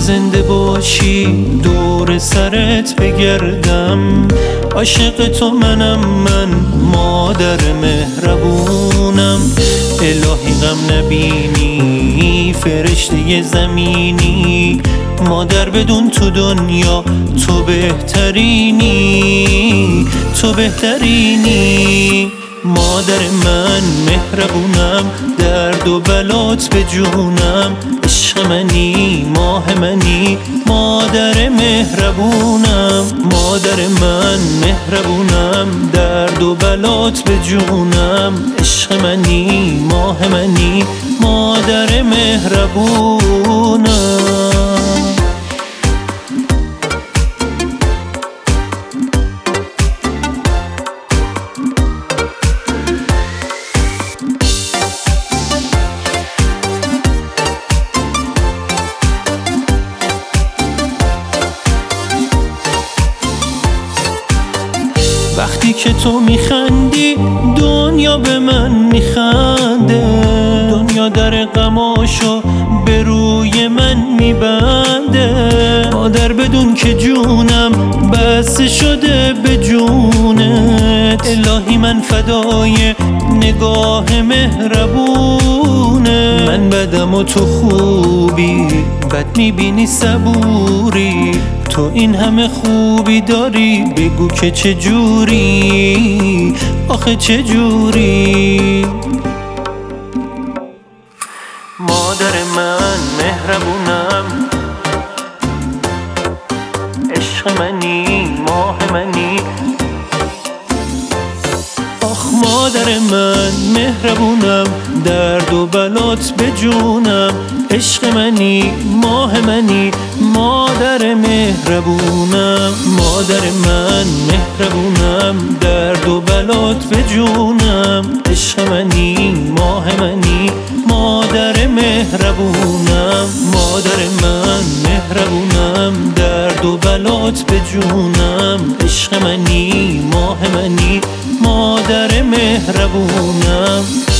زنده باشی دور سرت بگردم. عاشق تو منم، من مادر مهربونم. الهی غم نبینی، فرشته زمینی، مادر بدون تو دنیا تو بهترینی، تو بهترینی. مادر من مهربونم، درد و بلات به جونم. عشق منی، ماه منی، مادر مهربونم. مادر من مهربونم، درد و بلات به جونم. عشق منی، ماه منی، مادر مهربونم. وقتی که تو میخندی دنیا به من میخنده، دنیا در غماشو به روی من میبنده. مادر بدون که جونم بسته شده به جونت، الهی من فدای نگاه مهربونه. من بدم و تو خوبی، بد میبینی صبوری. تو این همه خوبی داری، بگو که چجوری، آخه چجوری. مادر من مهربونم، عشق منی، ماه منی. آخ مادر من مهربونم، درد و بلات به جونم. عشق منی، ماه منی، مادر مهربونم. مادر من مهربونم، درد و بلات به جونم. عشق منی، ماه منی، مادر مهربونم. مادر من مهربونم، درد و بلات به جونم. عشق منی، ماه منی، مادر مهربونم.